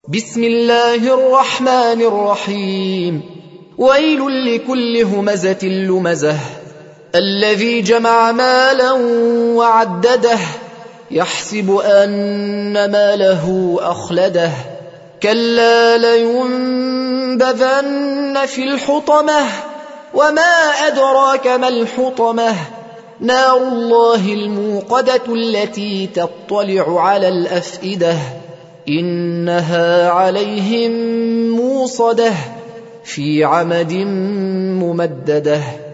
بسم الله الرحمن الرحيم. ويل لكل همزة لمزة الذي جمع مالا وعدده يحسب أن ماله أخلده كلا لينبذن في الحطمة وما أدراك ما الحطمة نار الله الموقدة التي تطلع على الأفئدة إنها عليهم موصدة في عمد ممدده.